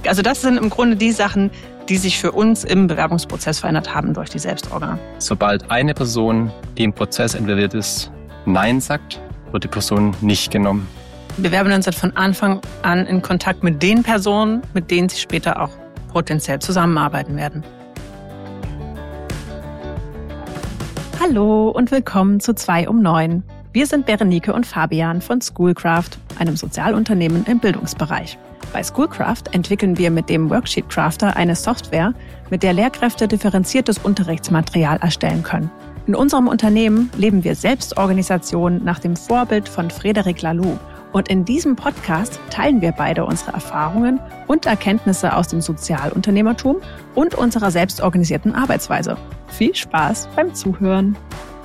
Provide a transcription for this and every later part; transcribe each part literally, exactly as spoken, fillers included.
Also das sind im Grunde die Sachen, die sich für uns im Bewerbungsprozess verändert haben durch die Selbstorga. Sobald eine Person, die im Prozess involviert ist, Nein sagt, wird die Person nicht genommen. Die Bewerbenden sind von Anfang an in Kontakt mit den Personen, mit denen sie später auch potenziell zusammenarbeiten werden. Hallo und willkommen zu zwei um neun. Wir sind Berenike und Fabian von Schoolcraft, einem Sozialunternehmen im Bildungsbereich. Bei Schoolcraft entwickeln wir mit dem Worksheet Crafter eine Software, mit der Lehrkräfte differenziertes Unterrichtsmaterial erstellen können. In unserem Unternehmen leben wir Selbstorganisation nach dem Vorbild von Frédéric Laloux. Und in diesem Podcast teilen wir beide unsere Erfahrungen und Erkenntnisse aus dem Sozialunternehmertum und unserer selbstorganisierten Arbeitsweise. Viel Spaß beim Zuhören!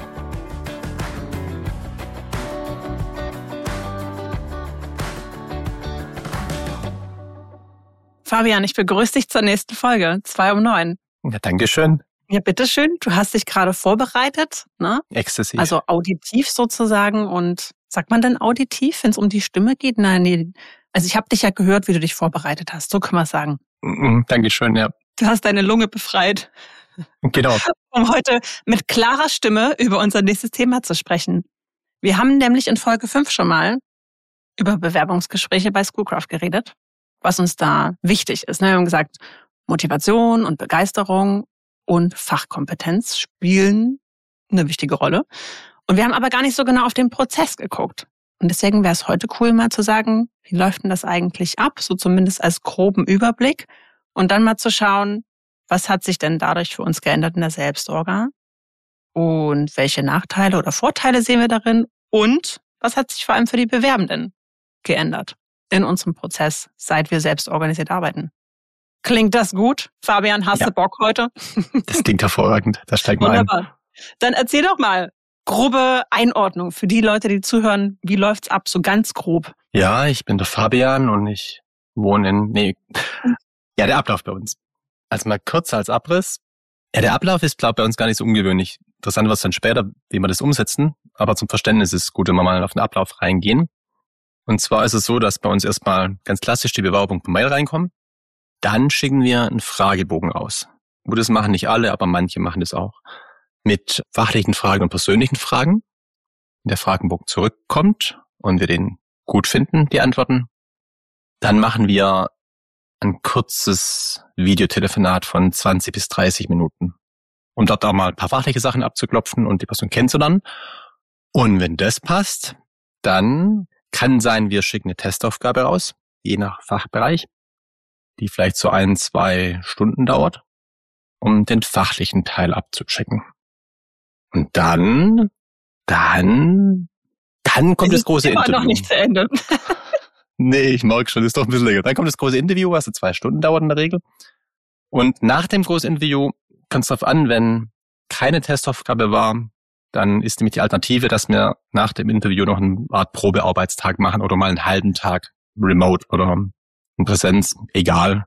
Fabian, ich begrüße dich zur nächsten Folge, zwei um neun. Ja, danke schön. Ja, bitteschön. Du hast dich gerade vorbereitet, ne? Exzessiv. Also auditiv sozusagen. Und sagt man denn auditiv, wenn es um die Stimme geht? Nein, nee. Also ich habe dich ja gehört, wie du dich vorbereitet hast. So kann man sagen. Mhm, Dankeschön, ja. Du hast deine Lunge befreit. Genau. Um heute mit klarer Stimme über unser nächstes Thema zu sprechen. Wir haben nämlich in Folge fünf schon mal über Bewerbungsgespräche bei Schoolcraft geredet, was uns da wichtig ist. Wir haben gesagt, Motivation und Begeisterung und Fachkompetenz spielen eine wichtige Rolle. Und wir haben aber gar nicht so genau auf den Prozess geguckt. Und deswegen wäre es heute cool, mal zu sagen, wie läuft denn das eigentlich ab? So zumindest als groben Überblick. Und dann mal zu schauen, was hat sich denn dadurch für uns geändert in der Selbstorga? Und welche Nachteile oder Vorteile sehen wir darin? Und was hat sich vor allem für die Bewerbenden geändert in unserem Prozess, seit wir selbst organisiert arbeiten? Klingt das gut? Fabian, hast Ja. du Bock heute? Das klingt hervorragend. Da steigen wir ein. Wunderbar. Dann erzähl doch mal, grobe Einordnung für die Leute, die zuhören. Wie läuft's ab, so ganz grob? Ja, ich bin der Fabian und ich wohne in, nee, ja, der Ablauf bei uns. Also mal kurz als Abriss. Ja, der Ablauf ist, glaube ich, bei uns gar nicht so ungewöhnlich. Interessant wird es dann später, wie wir das umsetzen. Aber zum Verständnis ist es gut, wenn wir mal auf den Ablauf reingehen. Und zwar ist es so, dass bei uns erstmal ganz klassisch die Bewerbung per Mail reinkommt. Dann schicken wir einen Fragebogen raus. Gut, das machen nicht alle, aber manche machen das auch. Mit fachlichen Fragen und persönlichen Fragen. Wenn der Fragebogen zurückkommt und wir den gut finden, die Antworten, dann machen wir ein kurzes Videotelefonat von zwanzig bis dreißig Minuten. Um dort auch mal ein paar fachliche Sachen abzuklopfen und die Person kennenzulernen. Und wenn das passt, dann kann sein, wir schicken eine Testaufgabe raus, je nach Fachbereich, die vielleicht so ein, zwei Stunden dauert, um den fachlichen Teil abzuchecken. Und dann, dann, dann kommt das, das große immer Interview. Noch nicht zu Ende. Nee, ich merke schon, das ist doch ein bisschen länger. Dann kommt das große Interview, was so zwei Stunden dauert in der Regel. Und nach dem großen Interview kommt es darauf an, wenn keine Testaufgabe war, dann ist nämlich die Alternative, dass wir nach dem Interview noch eine Art Probearbeitstag machen oder mal einen halben Tag remote oder in Präsenz, egal,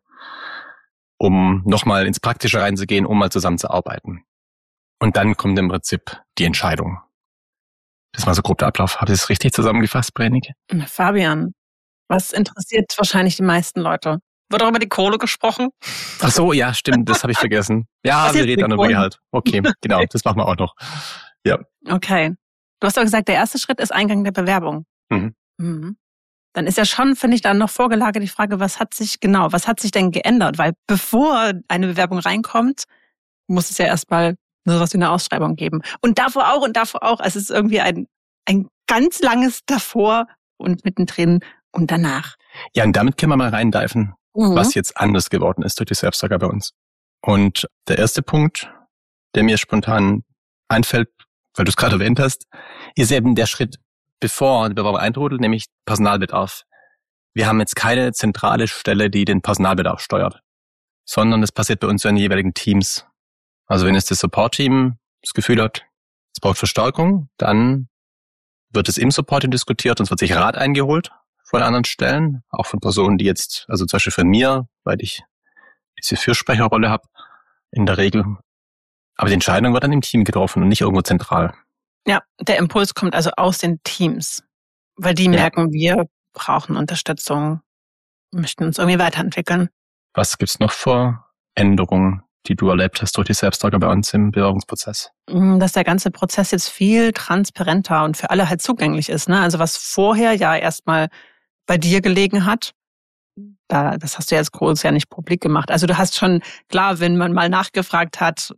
um nochmal ins Praktische reinzugehen, um mal zusammen zu arbeiten. Und dann kommt im Prinzip die Entscheidung. Das war so grob der Ablauf. Habe ich das richtig zusammengefasst, Berenike? Fabian, was interessiert wahrscheinlich die meisten Leute? Wird auch über die Kohle gesprochen? Ach so, ja, stimmt, das habe ich vergessen. Ja, Was wir ist reden dann mit über Kohle? Gehalt. Okay, genau, das machen wir auch noch. Ja. Okay. Du hast doch gesagt, der erste Schritt ist Eingang der Bewerbung. Mhm. Mhm. Dann ist ja schon, finde ich, dann noch vorgelagert die Frage, was hat sich genau, was hat sich denn geändert? Weil bevor eine Bewerbung reinkommt, muss es ja erstmal nur sowas wie eine Ausschreibung geben. Und davor auch und davor auch. Also es ist irgendwie ein, ein ganz langes davor und mittendrin und danach. Ja, und damit können wir mal reindeifen, Mhm. was jetzt anders geworden ist durch die Selbstorga bei uns. Und der erste Punkt, der mir spontan einfällt, weil du es gerade erwähnt hast, ist eben der Schritt, bevor die Bewerbung eintrudelt, nämlich Personalbedarf. Wir haben jetzt keine zentrale Stelle, die den Personalbedarf steuert, sondern das passiert bei uns in den jeweiligen Teams. Also wenn jetzt das Support-Team das Gefühl hat, es braucht Verstärkung, dann wird es im Support-Team diskutiert und es wird sich Rat eingeholt von anderen Stellen, auch von Personen, die jetzt, also zum Beispiel von mir, weil ich diese Fürsprecherrolle habe, in der Regel. Aber die Entscheidung wird dann im Team getroffen und nicht irgendwo zentral. Ja, der Impuls kommt also aus den Teams, weil die Ja. merken, wir brauchen Unterstützung, möchten uns irgendwie weiterentwickeln. Was gibt's noch für Änderungen, die du erlebt hast durch die Selbstsorge bei uns im Bewerbungsprozess? Dass der ganze Prozess jetzt viel transparenter und für alle halt zugänglich ist. Ne? Also was vorher ja erstmal bei dir gelegen hat, da, das hast du jetzt groß ja nicht publik gemacht. Also du hast schon, klar, wenn man mal nachgefragt hat,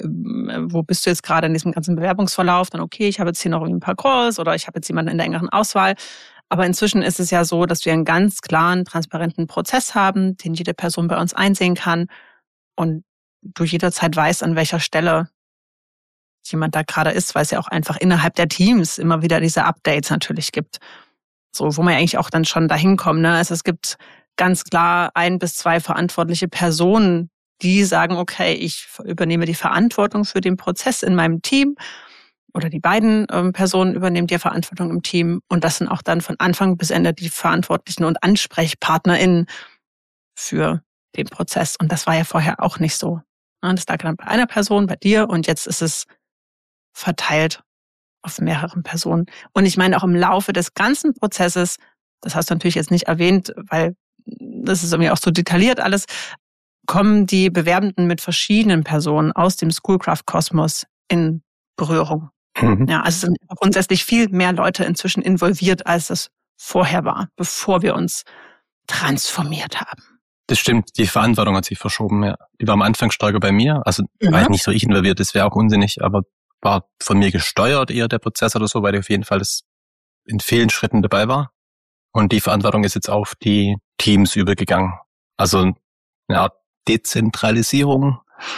wo bist du jetzt gerade in diesem ganzen Bewerbungsverlauf, dann okay, ich habe jetzt hier noch ein paar Calls oder ich habe jetzt jemanden in der engeren Auswahl. Aber inzwischen ist es ja so, dass wir einen ganz klaren, transparenten Prozess haben, den jede Person bei uns einsehen kann und du jederzeit weißt, an welcher Stelle jemand da gerade ist, weil es ja auch einfach innerhalb der Teams immer wieder diese Updates natürlich gibt. So, wo man ja eigentlich auch dann schon dahin kommt. Ne? Also es gibt ganz klar ein bis zwei verantwortliche Personen, die sagen, okay, ich übernehme die Verantwortung für den Prozess in meinem Team oder die beiden ähm, Personen übernehmen die Verantwortung im Team und das sind auch dann von Anfang bis Ende die Verantwortlichen und AnsprechpartnerInnen für den Prozess. Und das war ja vorher auch nicht so. Das lag dann bei einer Person, bei dir und jetzt ist es verteilt auf mehreren Personen. Und ich meine auch im Laufe des ganzen Prozesses, das hast du natürlich jetzt nicht erwähnt, weil das ist irgendwie auch so detailliert alles, kommen die Bewerbenden mit verschiedenen Personen aus dem Schoolcraft-Kosmos in Berührung. Mhm. Ja, also es sind grundsätzlich viel mehr Leute inzwischen involviert, als es vorher war, bevor wir uns transformiert haben. Das stimmt, die Verantwortung hat sich verschoben, ja. Die war am Anfang stärker bei mir, also mhm. war ich nicht so ich involviert, das wäre auch unsinnig, aber war von mir gesteuert eher der Prozess oder so, weil ich auf jeden Fall das in vielen Schritten dabei war. Und die Verantwortung ist jetzt auf die Teams übergegangen. Also eine Art Dezentralisierung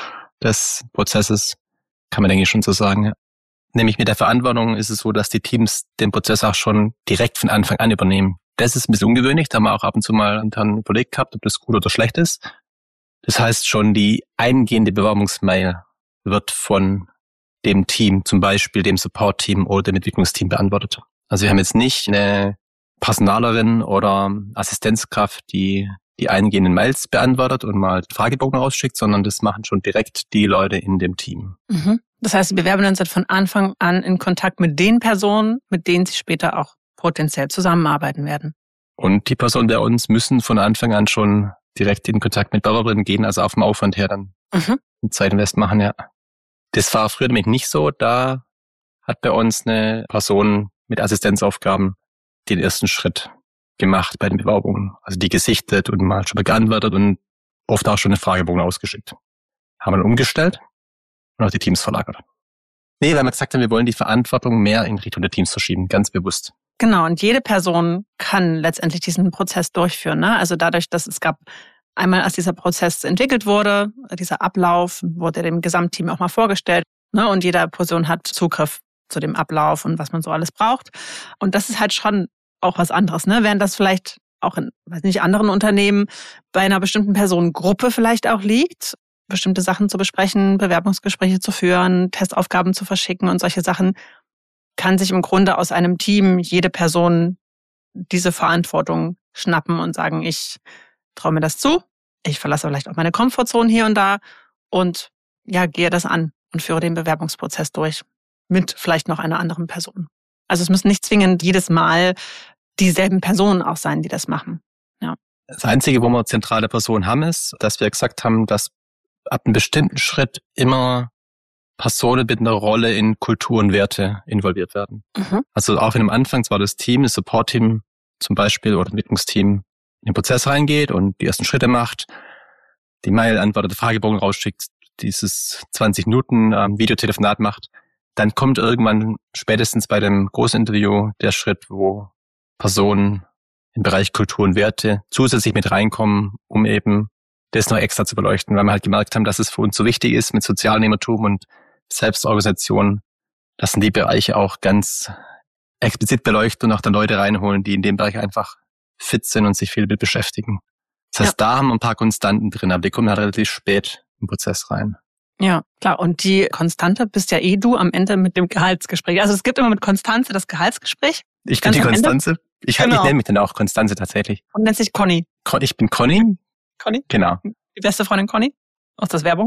des Prozesses, kann man denke ich schon so sagen. Ja. Nämlich mit der Verantwortung ist es so, dass die Teams den Prozess auch schon direkt von Anfang an übernehmen. Das ist ein bisschen ungewöhnlich, da haben wir auch ab und zu mal intern überlegt gehabt, ob das gut oder schlecht ist. Das heißt schon, die eingehende Bewerbungsmail wird von dem Team, zum Beispiel dem Support-Team oder dem Entwicklungsteam beantwortet. Also wir haben jetzt nicht eine Personalerin oder Assistenzkraft, die die eingehenden Mails beantwortet und mal Fragebogen rausschickt, sondern das machen schon direkt die Leute in dem Team. Mhm. Das heißt, die Bewerbenden sind von Anfang an in Kontakt mit den Personen, mit denen sie später auch potenziell zusammenarbeiten werden. Und die Personen bei uns müssen von Anfang an schon direkt in Kontakt mit Bewerberinnen gehen, also auf dem Aufwand her dann mhm. Zeitinvest machen, ja. Das war früher nämlich nicht so. Da hat bei uns eine Person mit Assistenzaufgaben den ersten Schritt gemacht bei den Bewerbungen. Also die gesichtet und mal schon mal geantwortet und oft auch schon eine Fragebogen ausgeschickt. Haben wir dann umgestellt und auch die Teams verlagert. Nee, weil wir gesagt haben, wir wollen die Verantwortung mehr in Richtung der Teams verschieben, ganz bewusst. Genau, und jede Person kann letztendlich diesen Prozess durchführen. Ne? Also dadurch, dass es gab, einmal als dieser Prozess entwickelt wurde, dieser Ablauf, wurde dem Gesamtteam auch mal vorgestellt. Ne? Und jede Person hat Zugriff zu dem Ablauf und was man so alles braucht. Und das ist halt schon auch was anderes. Ne? Während das vielleicht auch in, weiß nicht, anderen Unternehmen bei einer bestimmten Personengruppe vielleicht auch liegt, bestimmte Sachen zu besprechen, Bewerbungsgespräche zu führen, Testaufgaben zu verschicken und solche Sachen, kann sich im Grunde aus einem Team jede Person diese Verantwortung schnappen und sagen, ich traue mir das zu, ich verlasse vielleicht auch meine Komfortzone hier und da und ja, gehe das an und führe den Bewerbungsprozess durch mit vielleicht noch einer anderen Person. Also es müssen nicht zwingend jedes Mal dieselben Personen auch sein, die das machen. Ja. Das Einzige, wo wir zentrale Personen haben, ist, dass wir gesagt haben, dass ab einem bestimmten Schritt immer Personen mit einer Rolle in Kultur und Werte involviert werden. Mhm. Also auch wenn am Anfang zwar das Team, das Support-Team zum Beispiel oder Entwicklungsteam in den Prozess reingeht und die ersten Schritte macht, die Mail antwortet, Fragebogen rausschickt, dieses zwanzig Minuten ähm, Videotelefonat macht, dann kommt irgendwann spätestens bei dem Großinterview der Schritt, wo Personen im Bereich Kultur und Werte zusätzlich mit reinkommen, um eben das noch extra zu beleuchten, weil wir halt gemerkt haben, dass es für uns so wichtig ist mit Sozialnehmertum und Selbstorganisation, dass die Bereiche auch ganz explizit beleuchten und auch dann Leute reinholen, die in dem Bereich einfach fit sind und sich viel mit beschäftigen. Das heißt, ja. Da haben wir ein paar Konstanten drin, aber die kommen halt relativ spät im Prozess rein. Ja, klar. Und die Konstante bist ja eh du am Ende mit dem Gehaltsgespräch. Also es gibt immer mit Konstanze das Gehaltsgespräch. Ich bin die Konstanze. Ende. Ich, genau. ich nenne mich dann auch Konstanze tatsächlich. Und nennt sich Conny. Ich bin Conny. Conny? Genau. Die beste Freundin Conny? Aus der Werbung?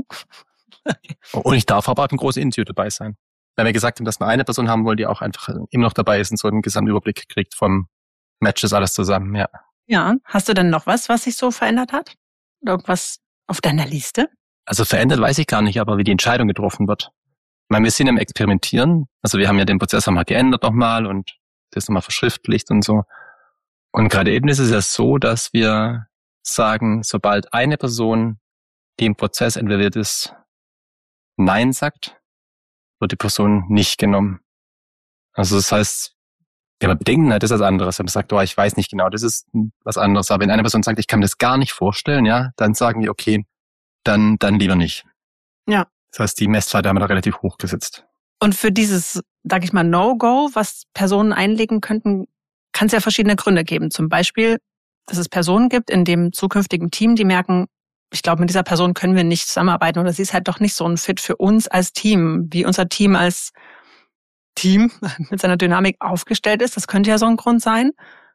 Und ich darf aber auch im großen Interview dabei sein. Weil wir gesagt haben, dass wir eine Person haben wollen, die auch einfach immer noch dabei ist und so einen Gesamtüberblick kriegt vom Matches alles zusammen, ja. Ja. Hast du denn noch was, was sich so verändert hat? Irgendwas auf deiner Liste? Also verändert weiß ich gar nicht, aber wie die Entscheidung getroffen wird. Ich meine, wir sind im Experimentieren. Also wir haben ja den Prozess nochmal geändert nochmal und das nochmal verschriftlicht und so. Und gerade eben ist es ja so, dass wir sagen, sobald eine Person, die im Prozess involviert ist, Nein sagt, wird die Person nicht genommen. Also das heißt, wenn man Bedenken hat, ist das anderes. Wenn man sagt, oh, ich weiß nicht genau, das ist was anderes. Aber wenn eine Person sagt, ich kann mir das gar nicht vorstellen, ja, dann sagen wir, okay, dann dann lieber nicht. Ja. Das heißt, die Messlatte haben wir da relativ hoch gesetzt. Und für dieses, sag ich mal, No-Go, was Personen einlegen könnten, kann es ja verschiedene Gründe geben. Zum Beispiel, dass es Personen gibt in dem zukünftigen Team, die merken, ich glaube, mit dieser Person können wir nicht zusammenarbeiten oder sie ist halt doch nicht so ein Fit für uns als Team, wie unser Team als Team mit seiner Dynamik aufgestellt ist. Das könnte ja so ein Grund sein.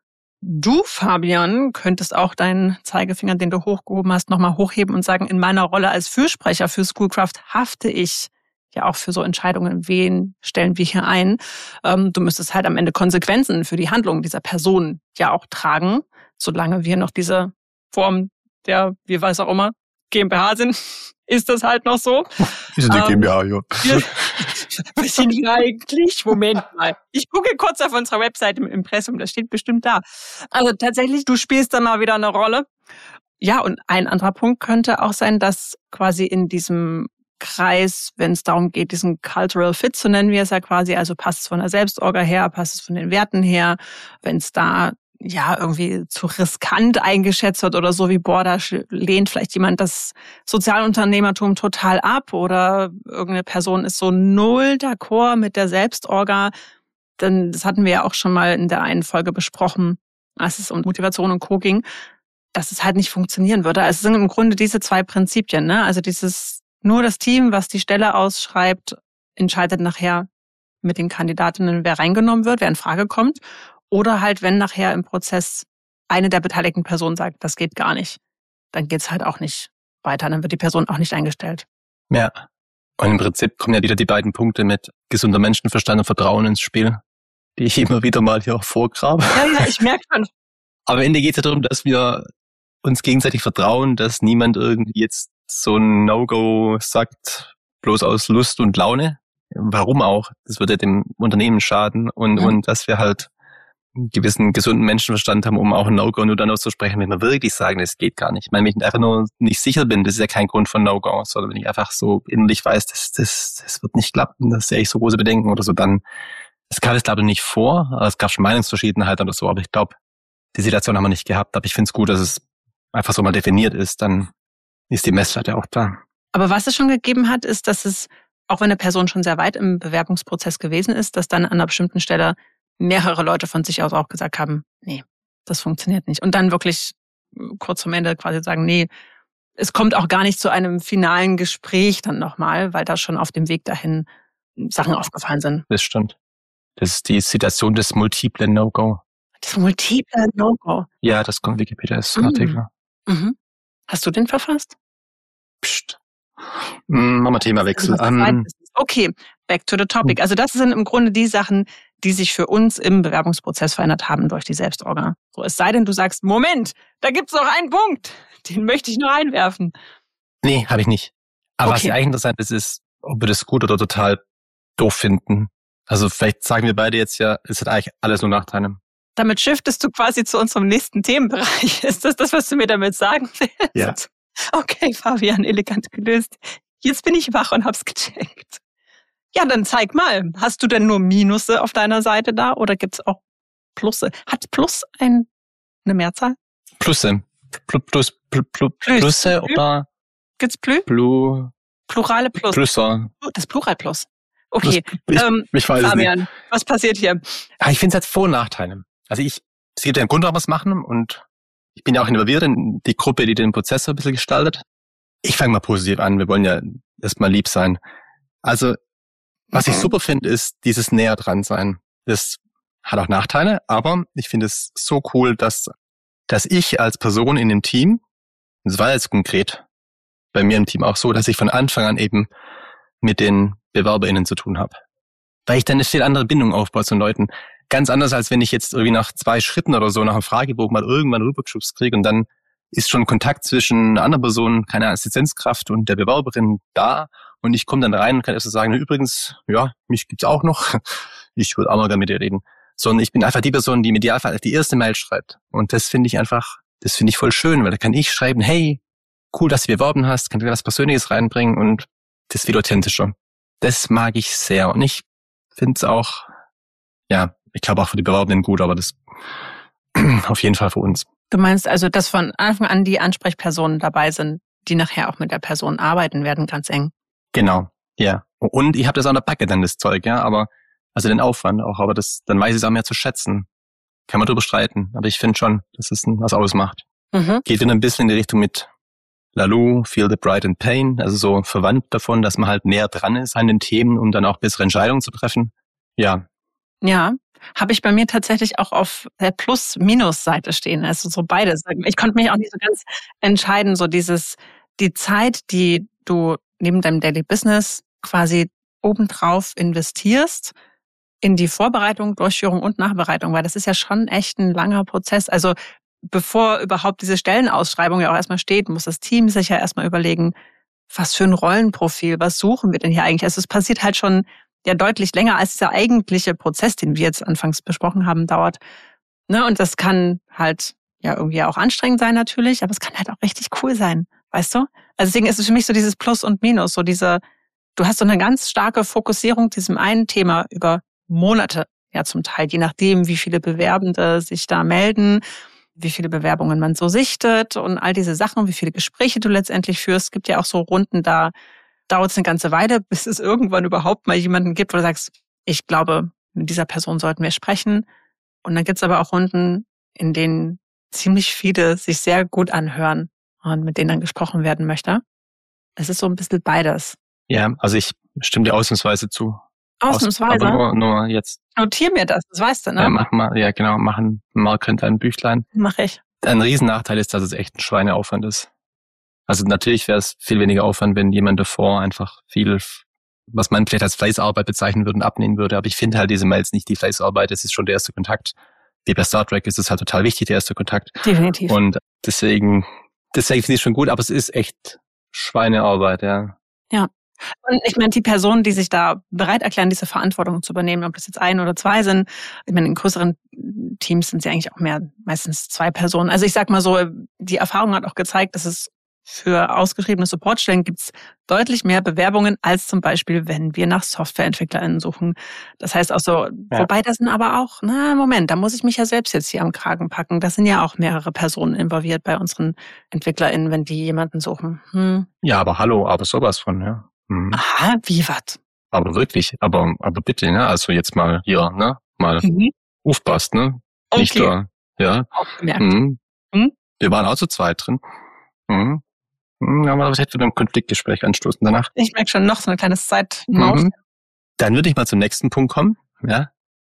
Du, Fabian, könntest auch deinen Zeigefinger, den du hochgehoben hast, nochmal hochheben und sagen, in meiner Rolle als Fürsprecher für Schoolcraft hafte ich ja auch für so Entscheidungen, wen stellen wir hier ein. Ähm, du müsstest halt am Ende Konsequenzen für die Handlungen dieser Person ja auch tragen, solange wir noch diese Form der, wie weiß auch immer, GmbH sind, ist das halt noch so. Wir sind die ähm, GmbH, ja. Wir, wir sind wir eigentlich, Moment mal. Ich gucke kurz auf unserer Webseite im Impressum, das steht bestimmt da. Also tatsächlich, du spielst da mal wieder eine Rolle. Ja, und ein anderer Punkt könnte auch sein, dass quasi in diesem Kreis, wenn es darum geht, diesen Cultural Fit, so nennen wir es ja quasi, also passt es von der Selbstorga her, passt es von den Werten her, wenn es da ja irgendwie zu riskant eingeschätzt wird oder so wie, boah, da lehnt vielleicht jemand das Sozialunternehmertum total ab oder irgendeine Person ist so null d'accord mit der Selbstorga. Denn das hatten wir ja auch schon mal in der einen Folge besprochen, als es um Motivation und Co. ging, dass es halt nicht funktionieren würde. Also es sind im Grunde diese zwei Prinzipien, ne? Also dieses, nur das Team, was die Stelle ausschreibt, entscheidet nachher mit den Kandidatinnen, wer reingenommen wird, wer in Frage kommt. Oder halt, wenn nachher im Prozess eine der beteiligten Personen sagt, das geht gar nicht, dann geht's halt auch nicht weiter. Dann wird die Person auch nicht eingestellt. Ja. Und im Prinzip kommen ja wieder die beiden Punkte mit gesunder Menschenverstand und Vertrauen ins Spiel, die ich immer wieder mal hier vorgrabe. Ja, ja, ich merke schon. Aber am Ende geht's ja darum, dass wir uns gegenseitig vertrauen, dass niemand irgendwie jetzt so ein No-Go sagt, bloß aus Lust und Laune. Warum auch? Das würde dem Unternehmen schaden. Und, mhm. und dass wir halt einen gewissen gesunden Menschenverstand haben, um auch ein No-Go nur dann auszusprechen, wenn wir wirklich sagen, das geht gar nicht. Ich meine, wenn ich einfach nur nicht sicher bin, das ist ja kein Grund von No-Go, sondern wenn ich einfach so innerlich weiß, das, das, das wird nicht klappen, das sehe ich so große Bedenken oder so, dann, das kam es glaube ich nicht vor, aber es gab schon Meinungsverschiedenheit oder so, aber ich glaube, die Situation haben wir nicht gehabt, aber ich finde es gut, dass es einfach so mal definiert ist, dann ist die Messlatte auch da. Aber was es schon gegeben hat, ist, dass es, auch wenn eine Person schon sehr weit im Bewerbungsprozess gewesen ist, dass dann an einer bestimmten Stelle mehrere Leute von sich aus auch gesagt haben, nee, das funktioniert nicht. Und dann wirklich kurz vorm Ende quasi sagen, nee, es kommt auch gar nicht zu einem finalen Gespräch dann nochmal, weil da schon auf dem Weg dahin Sachen aufgefallen sind. Das stimmt. Das ist die Situation des multiple No-Go. Das multiple No-Go? Ja, das kommt Wikipedia, ist ein Artikel. Mhm. Hast du den verfasst? Psst. Machen wir Themawechsel. Um, okay, back to the topic. Also das sind im Grunde die Sachen, die sich für uns im Bewerbungsprozess verändert haben durch die Selbstorga. So, es sei denn, du sagst, Moment, da gibt's noch einen Punkt, den möchte ich noch einwerfen. Nee, habe ich nicht. Aber okay. Was ja eigentlich interessant ist, ist, ob wir das gut oder total doof finden. Also vielleicht sagen wir beide jetzt ja, es hat eigentlich alles nur Nachteile. Damit shiftest du quasi zu unserem nächsten Themenbereich. Ist das das, was du mir damit sagen willst? Ja. Okay, Fabian, elegant gelöst. Jetzt bin ich wach und hab's gecheckt. Ja, dann zeig mal. Hast du denn nur Minusse auf deiner Seite da oder gibt's auch Plusse? Hat Plus ein, eine Mehrzahl? Plusse. Plus, plus, plus, plus, Plusse Plü? Oder? Gibt's Plü? Plu. Plurale Plus. Plusser. Oh, das Plural Plus. Okay. Ich, ähm, ich weiß Fabian, nicht. Was passiert hier? Ja, ich finde es halt Vor- und Nachteile. Also ich, es gibt ja einen Grund, warum wir es machen und ich bin ja auch involviert in die Gruppe, die den Prozess so ein bisschen gestaltet. Ich fange mal positiv an. Wir wollen ja erstmal lieb sein. Also, was ich super finde, ist dieses näher dran sein. Das hat auch Nachteile, aber ich finde es so cool, dass, dass ich als Person in dem Team, das war jetzt konkret bei mir im Team auch so, dass ich von Anfang an eben mit den BewerberInnen zu tun habe. Weil ich dann eine viel andere Bindung aufbaue zu den Leuten. Ganz anders, als wenn ich jetzt irgendwie nach zwei Schritten oder so nach einem Fragebogen mal irgendwann rübergeschubst kriege und dann ist schon Kontakt zwischen einer anderen Person, keine Assistenzkraft und der Bewerberin da. Und ich komme dann rein und kann erst so sagen, übrigens, ja, mich gibt's auch noch. Ich würde auch mal gerne mit dir reden. Sondern ich bin einfach die Person, die im Idealfall die erste Mail schreibt. Und das finde ich einfach, das finde ich voll schön, weil da kann ich schreiben, hey, cool, dass du beworben hast, kann dir was Persönliches reinbringen und das wird authentischer. Das mag ich sehr. Und ich finde es auch, ja, ich glaube auch für die Bewerbenden gut, aber das auf jeden Fall für uns. Du meinst also, dass von Anfang an die Ansprechpersonen dabei sind, die nachher auch mit der Person arbeiten werden, ganz eng? Genau, ja. Und ich habe das an der Backe dann, das Zeug, ja, aber also den Aufwand auch, aber das, dann weiß ich es auch mehr zu schätzen. Kann man drüber streiten, aber ich finde schon, dass es was ausmacht. Mhm. Geht wieder ein bisschen in die Richtung mit Lalou, Feel the Pride and Pain, also so verwandt davon, dass man halt näher dran ist an den Themen, um dann auch bessere Entscheidungen zu treffen. Ja. Ja, habe ich bei mir tatsächlich auch auf der Plus-Minus-Seite stehen, also so beides. Ich konnte mich auch nicht so ganz entscheiden, so dieses, die Zeit, die du neben deinem Daily Business quasi obendrauf investierst, in die Vorbereitung, Durchführung und Nachbereitung, weil das ist ja schon echt ein langer Prozess. Also bevor überhaupt diese Stellenausschreibung ja auch erstmal steht, muss das Team sich ja erstmal überlegen, was für ein Rollenprofil, was suchen wir denn hier eigentlich? Also es passiert halt schon ja deutlich länger, als dieser eigentliche Prozess, den wir jetzt anfangs besprochen haben, dauert. Ne? Und das kann halt ja irgendwie auch anstrengend sein natürlich, aber es kann halt auch richtig cool sein, weißt du? Also deswegen ist es für mich so dieses Plus und Minus, so diese, du hast so eine ganz starke Fokussierung diesem einen Thema über Monate, ja zum Teil, je nachdem, wie viele Bewerbende sich da melden, wie viele Bewerbungen man so sichtet und all diese Sachen, wie viele Gespräche du letztendlich führst. Es gibt ja auch so Runden, da dauert es eine ganze Weile, bis es irgendwann überhaupt mal jemanden gibt, wo du sagst, ich glaube, mit dieser Person sollten wir sprechen. Und dann gibt es aber auch Runden, in denen ziemlich viele sich sehr gut anhören und mit denen dann gesprochen werden möchte. Es ist so ein bisschen beides. Ja, also ich stimme dir ausnahmsweise zu. Ausnahmsweise? Aber nur, nur jetzt. Notier mir das, das weißt du, ne? Ja, mach mal, ja genau, machen Marker in dein Büchlein. Mach ich. Ein Riesennachteil ist, dass es echt ein Schweineaufwand ist. Also natürlich wäre es viel weniger Aufwand, wenn jemand davor einfach viel, was man vielleicht als Fleißarbeit bezeichnen würde, abnehmen würde. Aber ich finde halt diese Mails nicht die Fleißarbeit, es ist schon der erste Kontakt. Wie bei Star Trek ist es halt total wichtig, der erste Kontakt. Definitiv. Und deswegen, deswegen finde ich es schon gut, aber es ist echt Schweinearbeit, ja. Ja. Und ich meine, die Personen, die sich da bereit erklären, diese Verantwortung zu übernehmen, ob das jetzt ein oder zwei sind, ich meine, in größeren Teams sind sie eigentlich auch mehr, meistens zwei Personen. Also ich sag mal so, die Erfahrung hat auch gezeigt, dass es für ausgeschriebene Supportstellen gibt es deutlich mehr Bewerbungen als zum Beispiel, wenn wir nach SoftwareentwicklerInnen suchen. Das heißt auch so, ja. Wobei das sind aber auch, na Moment, da muss ich mich ja selbst jetzt hier am Kragen packen. Da sind ja auch mehrere Personen involviert bei unseren EntwicklerInnen, wenn die jemanden suchen. Hm. Ja, aber hallo, aber sowas von, ja. Mhm. Aha, wie was? Aber wirklich, aber aber bitte, ne? Also jetzt mal hier, ne? Mal mhm. aufpasst, ne? Okay. Nicht da, ja. Aufgemerkt. Mhm. Mhm. Wir waren auch zu zweit drin. Mhm. Aber was hätte ein Konfliktgespräch anstoßen danach? Ich merke schon noch so eine kleine Zeitmaus. Mhm. Dann würde ich mal zum nächsten Punkt kommen, ja.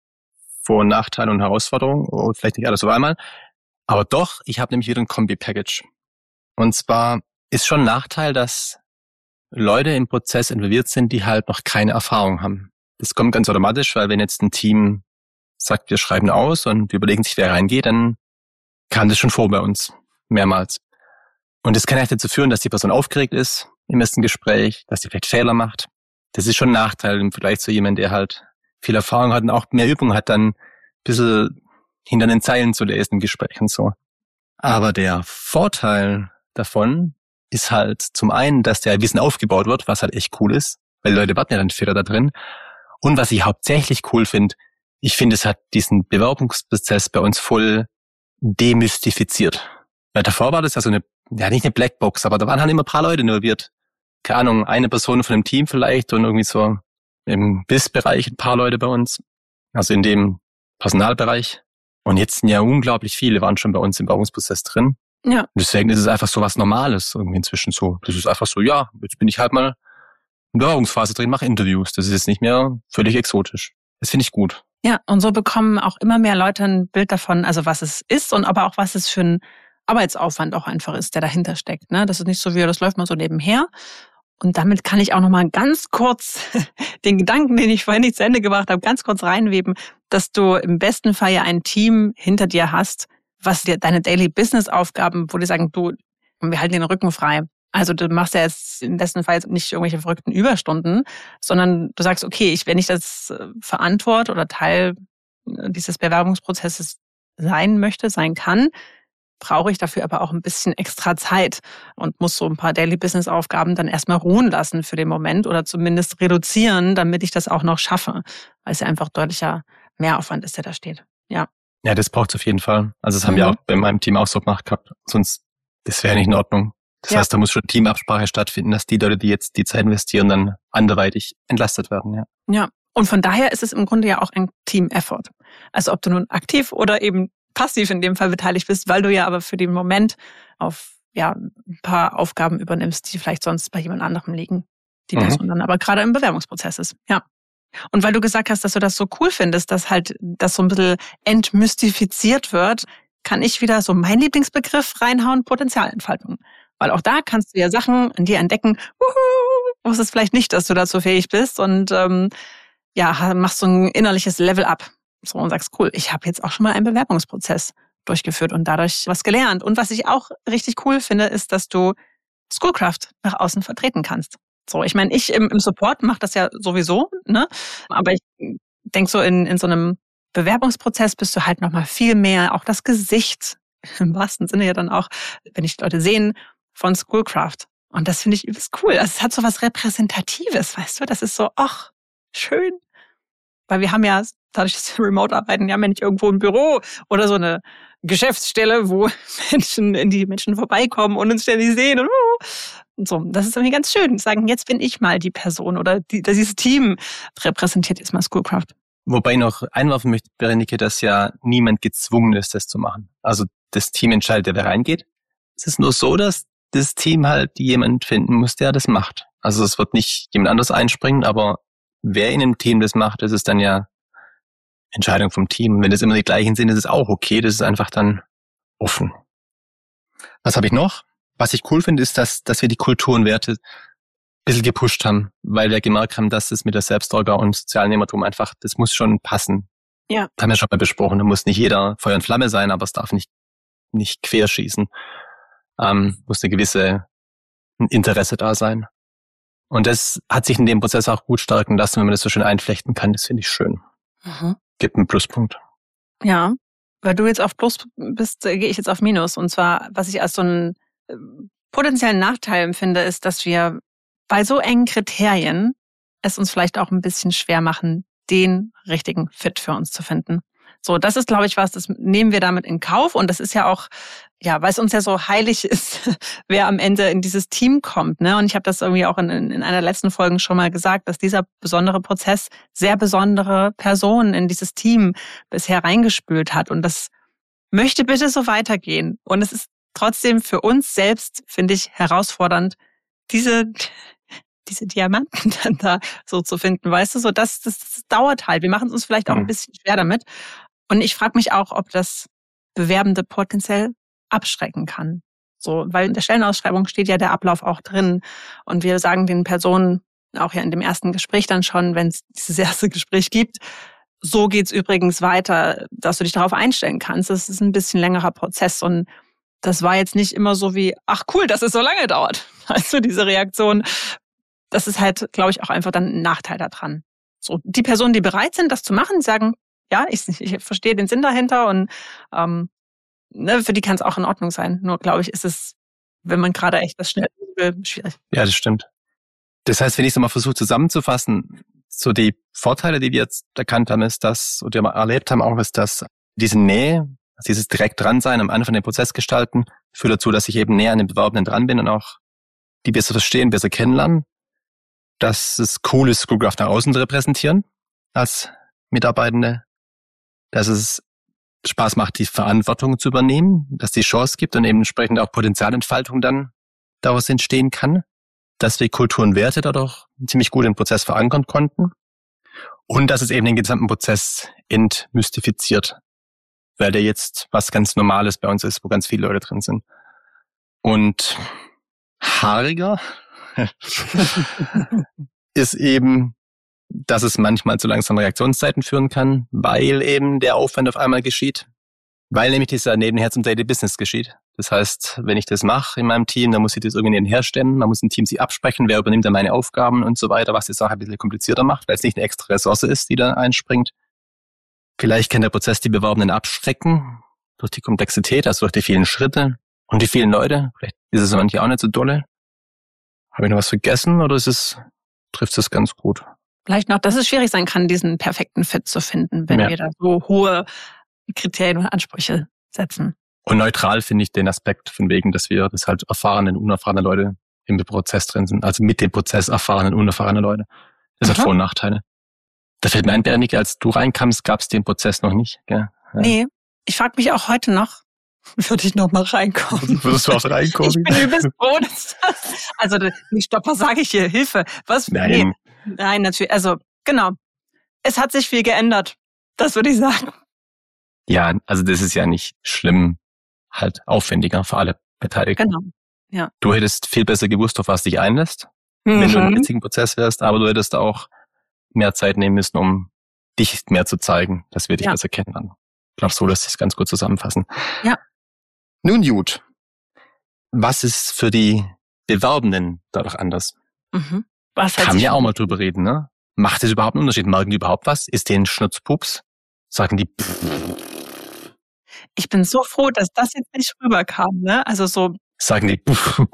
Vor- und Nachteile und Herausforderungen, oh, vielleicht nicht alles auf einmal. Aber doch, ich habe nämlich wieder ein Kombi-Package. Und zwar ist schon ein Nachteil, dass Leute im Prozess involviert sind, die halt noch keine Erfahrung haben. Das kommt ganz automatisch, weil wenn jetzt ein Team sagt, wir schreiben aus und überlegen sich, wer reingeht, dann kam das schon vor bei uns, mehrmals. Und das kann halt dazu führen, dass die Person aufgeregt ist im ersten Gespräch, dass sie vielleicht Fehler macht. Das ist schon ein Nachteil im Vergleich zu jemandem, der halt viel Erfahrung hat und auch mehr Übung hat, dann ein bisschen hinter den Zeilen zu lesen im Gespräch und so. Aber der Vorteil davon ist halt zum einen, dass der Wissen aufgebaut wird, was halt echt cool ist, weil die Leute warten ja dann Fehler da drin. Und was ich hauptsächlich cool finde, ich finde, es hat diesen Bewerbungsprozess bei uns voll demystifiziert. Weil davor war das ja so eine, ja nicht eine Blackbox, aber da waren halt immer ein paar Leute involviert. Keine Ahnung, eine Person von dem Team vielleicht und irgendwie so im B I S-Bereich ein paar Leute bei uns, also in dem Personalbereich. Und jetzt sind ja unglaublich viele, waren schon bei uns im Bewerbungsprozess drin. Ja. Und deswegen ist es einfach so was Normales irgendwie inzwischen so. Das ist einfach so, ja, jetzt bin ich halt mal in der Bewerbungsphase drin, mache Interviews. Das ist jetzt nicht mehr völlig exotisch. Das finde ich gut. Ja, und so bekommen auch immer mehr Leute ein Bild davon, also was es ist und aber auch was es für ein Arbeitsaufwand auch einfach ist, der dahinter steckt. Ne? Das ist nicht so wie, das läuft mal so nebenher. Und damit kann ich auch nochmal ganz kurz den Gedanken, den ich vorhin nicht zu Ende gebracht habe, ganz kurz reinweben, dass du im besten Fall ja ein Team hinter dir hast, was dir deine Daily Business Aufgaben, wo die sagen, du, wir halten den Rücken frei. Also du machst ja jetzt im besten Fall nicht irgendwelche verrückten Überstunden, sondern du sagst, okay, ich, wenn ich das verantworte oder Teil dieses Bewerbungsprozesses sein möchte, sein kann, brauche ich dafür aber auch ein bisschen extra Zeit und muss so ein paar Daily Business Aufgaben dann erstmal ruhen lassen für den Moment oder zumindest reduzieren, damit ich das auch noch schaffe, weil es ja einfach deutlicher Mehraufwand ist, der da steht. Ja. Ja, das braucht es auf jeden Fall. Also das haben Mhm. wir auch bei meinem Team auch so gemacht gehabt. Sonst, das wäre nicht in Ordnung. Das Ja. heißt, da muss schon Teamabsprache stattfinden, dass die Leute, die jetzt die Zeit investieren, dann anderweitig entlastet werden. Ja. Ja. Und von daher ist es im Grunde ja auch ein Team-Effort. Also ob du nun aktiv oder eben passiv in dem Fall beteiligt bist, weil du ja aber für den Moment auf ja ein paar Aufgaben übernimmst, die vielleicht sonst bei jemand anderem liegen, die Mhm. Person dann aber gerade im Bewerbungsprozess ist. Ja. Und weil du gesagt hast, dass du das so cool findest, dass halt das so ein bisschen entmystifiziert wird, kann ich wieder so meinen Lieblingsbegriff reinhauen, Potenzialentfaltung. Weil auch da kannst du ja Sachen in dir entdecken, wuhu, wusstest vielleicht nicht, dass du dazu fähig bist und ähm, ja, machst so ein innerliches Level-up. So und sagst, cool, ich habe jetzt auch schon mal einen Bewerbungsprozess durchgeführt und dadurch was gelernt. Und was ich auch richtig cool finde, ist, dass du Schoolcraft nach außen vertreten kannst. So, ich meine, ich im, im Support mache das ja sowieso, ne? Aber ich denke so, in, in so einem Bewerbungsprozess bist du halt nochmal viel mehr, auch das Gesicht, im wahrsten Sinne ja dann auch, wenn ich Leute sehen, von Schoolcraft. Und das finde ich übelst cool. Also es hat so was Repräsentatives, weißt du? Das ist so, ach, schön. Weil wir haben ja, dadurch, dass wir remote arbeiten, wir haben ja nicht irgendwo ein Büro oder so eine Geschäftsstelle, wo Menschen in die Menschen vorbeikommen und uns ständig sehen und, und so. Das ist irgendwie ganz schön. Sagen, jetzt bin ich mal die Person oder die, dieses Team repräsentiert jetzt mal Schoolcraft. Wobei ich noch einwerfen möchte, Berenike, dass ja niemand gezwungen ist, das zu machen. Also das Team entscheidet, wer reingeht. Es ist nur so, dass das Team halt jemand finden muss, der das macht. Also es wird nicht jemand anderes einspringen, aber wer in dem Team das macht, das ist dann ja Entscheidung vom Team. Wenn das immer die gleichen sind, ist es auch okay. Das ist einfach dann offen. Was habe ich noch? Was ich cool finde, ist, dass, dass wir die Kultur und Werte ein bisschen gepusht haben, weil wir gemerkt haben, dass es mit der Selbstorga und Sozialnehmertum einfach, das muss schon passen. Ja. Das haben wir schon mal besprochen. Da muss nicht jeder Feuer und Flamme sein, aber es darf nicht, nicht querschießen. Ähm, muss eine gewisse ein Interesse da sein. Und das hat sich in dem Prozess auch gut stärken lassen, wenn man das so schön einflechten kann. Das finde ich schön. Mhm. Gibt einen Pluspunkt. Ja, weil du jetzt auf Plus bist, gehe ich jetzt auf Minus. Und zwar, was ich als so einen äh, potenziellen Nachteil empfinde, ist, dass wir bei so engen Kriterien es uns vielleicht auch ein bisschen schwer machen, den richtigen Fit für uns zu finden. So, das ist, glaube ich, was, das nehmen wir damit in Kauf. Und das ist ja auch, ja, weil es uns ja so heilig ist, wer am Ende in dieses Team kommt. Ne? Und ich habe das irgendwie auch in, in einer der letzten Folgen schon mal gesagt, dass dieser besondere Prozess sehr besondere Personen in dieses Team bisher reingespült hat. Und das möchte bitte so weitergehen. Und es ist trotzdem für uns selbst, finde ich, herausfordernd, diese diese Diamanten dann da so zu finden, weißt du, so das, das, das dauert halt. Wir machen es uns vielleicht auch ein bisschen schwer damit. Und ich frage mich auch, ob das Bewerbende potenziell abschrecken kann. So, weil in der Stellenausschreibung steht ja der Ablauf auch drin. Und wir sagen den Personen auch ja in dem ersten Gespräch dann schon, wenn es dieses erste Gespräch gibt, so geht's übrigens weiter, dass du dich darauf einstellen kannst. Das ist ein bisschen längerer Prozess und das war jetzt nicht immer so wie, ach cool, dass es so lange dauert. Also diese Reaktion, das ist halt, glaube ich, auch einfach dann ein Nachteil daran. So, die Personen, die bereit sind, das zu machen, sagen, ja, ich, ich verstehe den Sinn dahinter und ähm, ne, für die kann es auch in Ordnung sein. Nur, glaube ich, ist es, wenn man gerade echt das schnell will, schwierig. Ja, das stimmt. Das heißt, wenn ich es mal versuche zusammenzufassen, so die Vorteile, die wir jetzt erkannt haben, ist das, oder wir erlebt haben auch, ist, dass diese Nähe, dieses direkt dran sein, am Anfang den Prozess gestalten, führt dazu, dass ich eben näher an den Bewerbenden dran bin und auch die besser verstehen, besser kennenlernen. Dass es cool ist, Schoolcraft nach außen zu repräsentieren als Mitarbeitende. Dass es Spaß macht, die Verantwortung zu übernehmen, dass die Chance gibt und eben entsprechend auch Potenzialentfaltung dann daraus entstehen kann. Dass wir Kultur und Werte dadurch ziemlich gut im Prozess verankern konnten. Und dass es eben den gesamten Prozess entmystifiziert, weil der jetzt was ganz Normales bei uns ist, wo ganz viele Leute drin sind. Und haariger ist eben, dass es manchmal zu langsamen Reaktionszeiten führen kann, weil eben der Aufwand auf einmal geschieht. Weil nämlich das ja nebenher zum Daily Business geschieht. Das heißt, wenn ich das mache in meinem Team, dann muss ich das irgendwie nebenher stemmen. Man muss im Team sich absprechen, wer übernimmt dann meine Aufgaben und so weiter, was die Sache ein bisschen komplizierter macht, weil es nicht eine extra Ressource ist, die da einspringt. Vielleicht kann der Prozess die Bewerbenden abschrecken durch die Komplexität, also durch die vielen Schritte und die vielen Leute. Vielleicht ist es manchmal auch nicht so dolle. Habe ich noch was vergessen oder ist es, trifft es ganz gut? Vielleicht noch, dass es schwierig sein kann, diesen perfekten Fit zu finden, wenn ja. wir da so hohe Kriterien und Ansprüche setzen. Und neutral finde ich den Aspekt von wegen, dass wir das halt erfahrenen, unerfahrene Leute im Prozess drin sind. Also mit dem Prozess erfahrenen, unerfahrene Leute. Das mhm. hat Vor- und Nachteile. Da fällt mir ein, Berenike, als du reinkamst, gab es den Prozess noch nicht. Gell? Ja. Nee, ich frage mich auch heute noch, würde ich noch mal reinkommen. Würdest du auch reinkommen? Ich bin übelst froh, dass das, also nicht Stopp, was sage ich hier? Hilfe. Was? Nein. Nee. Nein, natürlich. Also genau. Es hat sich viel geändert. Das würde ich sagen. Ja, also das ist ja nicht schlimm, halt aufwendiger für alle Beteiligten. Genau, ja. Du hättest viel besser gewusst, auf was dich einlässt, mhm. wenn du im jetzigen Prozess wärst, aber du hättest auch mehr Zeit nehmen müssen, um dich mehr zu zeigen, dass wir dich ja. besser kennenlernen. Ich glaube, so lässt sich es ganz gut zusammenfassen. Ja. Nun gut, was ist für die Bewerbenden dadurch anders? Mhm. Was Kann ja auch mal drüber reden, ne? Macht es überhaupt einen Unterschied? Merken die überhaupt was? Ist denen Schnurzpups? Sagen die Ich bin so froh, dass das jetzt nicht rüberkam, ne? Also so. Sagen die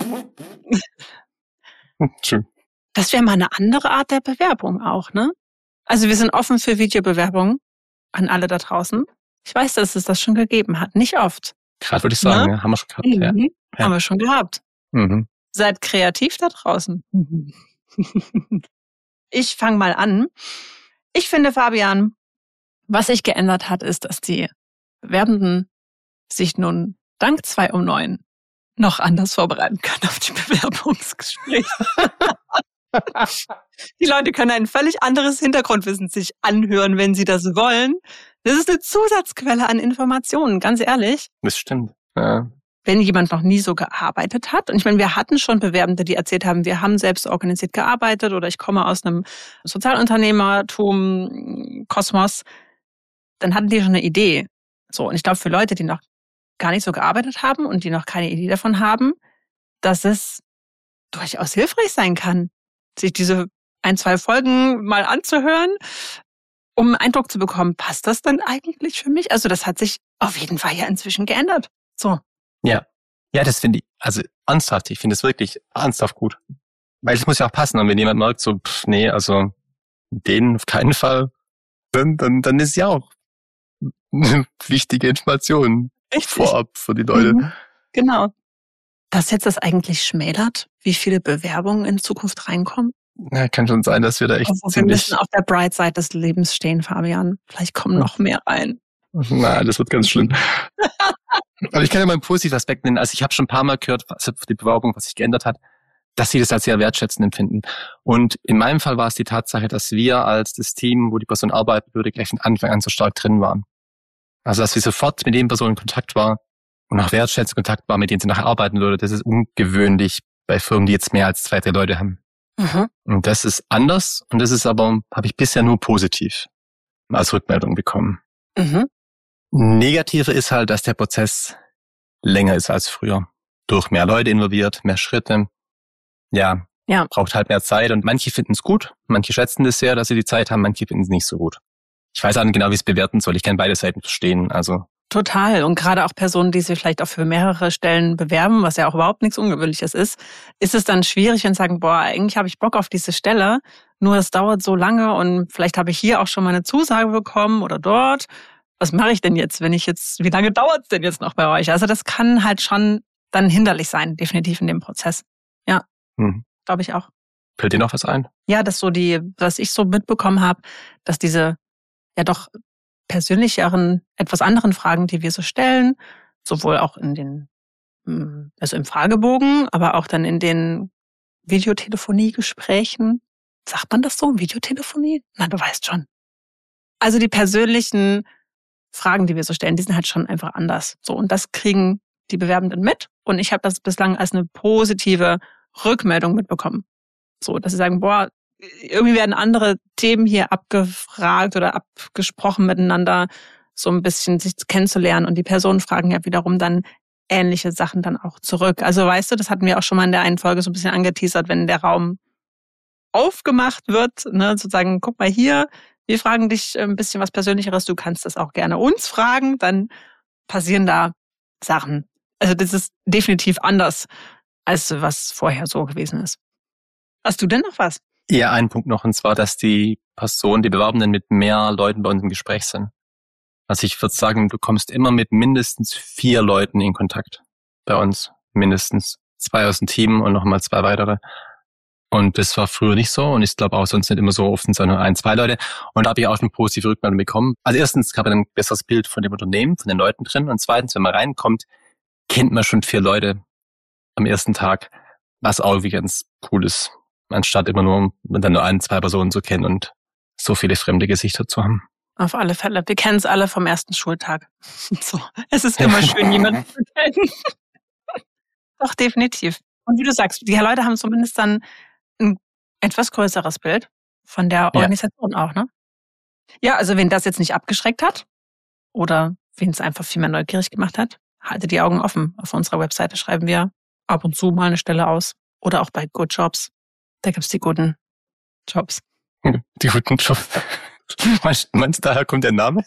Das wäre mal eine andere Art der Bewerbung auch, ne? Also wir sind offen für Videobewerbungen an alle da draußen. Ich weiß, dass es das schon gegeben hat. Nicht oft. Gerade würde ich sagen, ne? ja, haben wir schon gehabt. Mhm. Ja. Ja. Haben wir schon gehabt. Mhm. Seid kreativ da draußen. Ich fange mal an. Ich finde, Fabian, was sich geändert hat, ist, dass die Bewerbenden sich nun dank zwei um neun noch anders vorbereiten können auf die Bewerbungsgespräche. Die Leute können ein völlig anderes Hintergrundwissen sich anhören, wenn sie das wollen. Das ist eine Zusatzquelle an Informationen, ganz ehrlich. Das stimmt. Ja. Wenn jemand noch nie so gearbeitet hat, und ich meine, wir hatten schon Bewerbende, die erzählt haben, wir haben selbst organisiert gearbeitet oder ich komme aus einem Sozialunternehmertum, Kosmos, dann hatten die schon eine Idee. So, und ich glaube, für Leute, die noch gar nicht so gearbeitet haben und die noch keine Idee davon haben, dass es durchaus hilfreich sein kann, sich diese ein, zwei Folgen mal anzuhören, um einen Eindruck zu bekommen, passt das dann eigentlich für mich? Also das hat sich auf jeden Fall ja inzwischen geändert. So. Ja, ja, das finde ich, also ernsthaft, ich finde es wirklich ernsthaft gut. Weil es muss ja auch passen. Und wenn jemand merkt, so, pff, nee, also den auf keinen Fall, dann, dann, dann ist ja auch eine wichtige Information Richtig. Vorab für die Leute. Mhm. Genau. Dass jetzt das eigentlich schmälert, wie viele Bewerbungen in Zukunft reinkommen? Ja, kann schon sein, dass wir da echt also, ziemlich... Wir müssen auf der Bright Side des Lebens stehen, Fabian. Vielleicht kommen noch mehr rein. Na, das wird ganz schlimm. Aber ich kann ja mal einen positiven Aspekt nennen. Also ich habe schon ein paar Mal gehört, was für die Bewerbung, was sich geändert hat, dass sie das als sehr wertschätzend empfinden. Und in meinem Fall war es die Tatsache, dass wir als das Team, wo die Person arbeiten würde, gleich von Anfang an so stark drin waren. Also dass wir sofort mit den Personen in Kontakt waren und auch wertschätzend Kontakt war, mit denen sie nachher arbeiten würde. Das ist ungewöhnlich bei Firmen, die jetzt mehr als zwei, drei Leute haben. Mhm. Und das ist anders und das ist aber, habe ich bisher nur positiv als Rückmeldung bekommen. Mhm. Negativer ist halt, dass der Prozess länger ist als früher. Durch mehr Leute involviert, mehr Schritte. Ja, ja. Braucht halt mehr Zeit und manche finden es gut, manche schätzen das sehr, dass sie die Zeit haben, manche finden es nicht so gut. Ich weiß auch nicht genau, wie ich es bewerten soll. Ich kann beide Seiten verstehen. Also total. Und gerade auch Personen, die sich vielleicht auch für mehrere Stellen bewerben, was ja auch überhaupt nichts Ungewöhnliches ist, ist es dann schwierig, wenn sie sagen, boah, eigentlich habe ich Bock auf diese Stelle, nur es dauert so lange und vielleicht habe ich hier auch schon mal eine Zusage bekommen oder dort. Was mache ich denn jetzt, wenn ich jetzt, wie lange dauert es denn jetzt noch bei euch? Also das kann halt schon dann hinderlich sein, definitiv in dem Prozess. Ja, hm. glaube ich auch. Fällt dir noch was ein? Ja, dass so die, was ich so mitbekommen habe, dass diese ja doch persönlicheren, etwas anderen Fragen, die wir so stellen, sowohl auch in den, also im Fragebogen, aber auch dann in den Videotelefonie-Gesprächen. Sagt man das so? Videotelefonie? Na, du weißt schon. Also die persönlichen Fragen, die wir so stellen, die sind halt schon einfach anders. So, und das kriegen die Bewerbenden mit. Und ich habe das bislang als eine positive Rückmeldung mitbekommen. So, dass sie sagen, boah, irgendwie werden andere Themen hier abgefragt oder abgesprochen miteinander. so ein bisschen sich kennenzulernen. Und die Personen fragen ja wiederum dann ähnliche Sachen dann auch zurück. Also weißt du, das hatten wir auch schon mal in der einen Folge so ein bisschen angeteasert, wenn der Raum aufgemacht wird, ne, sozusagen, guck mal hier, wir fragen dich ein bisschen was Persönlicheres, du kannst das auch gerne uns fragen, dann passieren da Sachen. Also das ist definitiv anders, als was vorher so gewesen ist. Hast du denn noch was? Ja, ein Punkt noch, und zwar, dass die Personen, die Bewerbenden mit mehr Leuten bei uns im Gespräch sind. Also ich würde sagen, du kommst immer mit mindestens vier Leuten in Kontakt bei uns. Mindestens zwei aus dem Team und nochmal zwei weitere. Und das war früher nicht so, und ich glaube auch sonst nicht immer so oft, sondern ein, zwei Leute. Und da habe ich auch schon positive Rückmeldungen bekommen. Also erstens habe ich ein besseres Bild von dem Unternehmen, von den Leuten drin. Und zweitens, wenn man reinkommt, kennt man schon vier Leute am ersten Tag, was auch wie ganz cool ist, anstatt immer nur dann nur ein, zwei Personen zu kennen und so viele fremde Gesichter zu haben. Auf alle Fälle. Wir kennen es alle vom ersten Schultag. So, es ist immer schön, jemanden zu kennen. Doch, definitiv. Und wie du sagst, die Leute haben zumindest dann ein etwas größeres Bild von der Organisation ja. auch, ne? Ja, also wen das jetzt nicht abgeschreckt hat oder wen es einfach viel mehr neugierig gemacht hat, halte die Augen offen. Auf unserer Webseite schreiben wir ab und zu mal eine Stelle aus. Oder auch bei Good Jobs. Da gibt's die guten Jobs. Die guten Jobs. Meinst, meinst du, daher kommt der Name?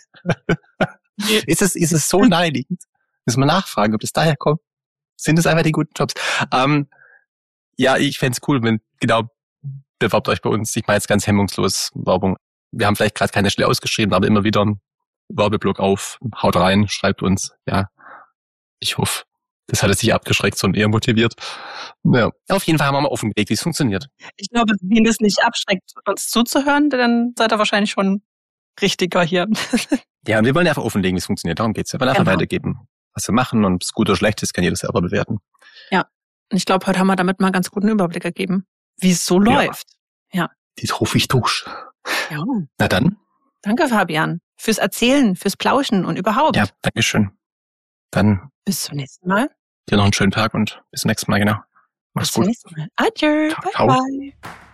ist es, ist es so naheliegend? Müssen wir nachfragen, ob das daher kommt? Sind es einfach die guten Jobs? Ähm, ja, ich fänd's cool, wenn, genau, bewerbt euch bei uns. Ich meine jetzt ganz hemmungslos Werbung. Wir haben vielleicht gerade keine Stelle ausgeschrieben, aber immer wieder einen Werbeblock auf. Haut rein, schreibt uns. Ja, ich hoffe, das hat es sich abgeschreckt, sondern eher motiviert. Ja, auf jeden Fall haben wir mal offengelegt, wie es funktioniert. Ich glaube, wenn das nicht abschreckt, uns zuzuhören, dann seid ihr wahrscheinlich schon richtiger hier. Ja, und wir wollen einfach offenlegen, wie es funktioniert. Darum geht's ja. Wir wollen einfach genau. weitergeben, was wir machen, und ob es gut oder schlecht ist, kann jeder selber bewerten. Ja, und ich glaube, heute haben wir damit mal einen ganz guten Überblick gegeben, wie es so ja. läuft. Ja. Die rufe ich durch. Ja. Na dann. Danke, Fabian, fürs Erzählen, fürs Plauschen und überhaupt. Ja, danke schön. Dann bis zum nächsten Mal. Dir noch einen schönen Tag und bis zum nächsten Mal, genau. Mach's bis gut. Bis zum nächsten Mal. Adieu. Ciao, bye, ciao. bye.